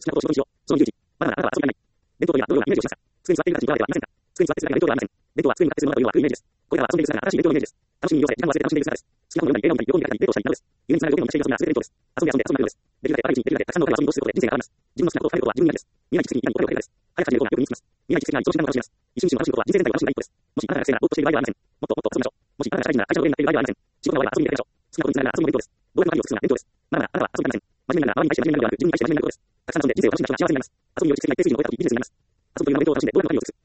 好きなことを仕事にしよう。その21。まだあなたは遊びがない。弁当といえばどのようなイメージをしました。机に座っているだけではありませんか。机に座っているだけではありません。弁当は机に立ってするものだというのは悪いイメージです。これらは遊んでいる姿が正しい弁当のイメージです。楽しみに利用され、時間を忘れて楽しんでいる姿です。好きなものを読んだり、映画を見たり、旅行に出かけたり、デートをしたりなどです。夢につながる表現をしているそんな全て弁当です。遊んで遊んで遊んだようです。できるだけ毎日にできるだけたくさんのお金を遊びに投資することで人生が変わります。自分の好きなことを変えることは自分にありです。未来実績に何お金をかけるかです。早く始めることがよく身につきます。未来実績が一等身なのを楽しみます。一瞬一瞬の楽しむことは人生全体を楽しむ第一歩です。もしあなたが学生ならぼーっとしている場合ではありません。もっともっと遊びましょう。もしあなたが社会人なら会社の上になっている場合ではありません。仕事が終われば遊びに出かけましょう。好きなことにつながる遊びの弁当です。動画の鍵を作るのは弁当です。まだまだあなたは遊びに行きません。真面目になら周りに対して真面目になるのではなく、自分に対して真面目になることです。たくさん遊んで人生を楽しんだ人が幸せになります。遊ぶより世界に定するのを超えた時ビジネスになります。遊ぶという名の弁当を楽しんで動画の鍵を作る。